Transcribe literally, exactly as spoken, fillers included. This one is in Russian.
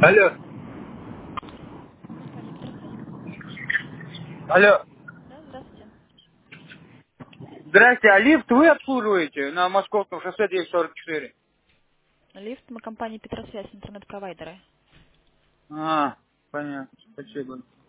Алло, Компания Петросвязь. алло. Да, здравствуйте. Здрасте, а лифт вы обслуживаете на Московском шоссе двести сорок четыре? Лифт, мы компания Петросвязь, интернет-провайдеры. А, понятно, спасибо.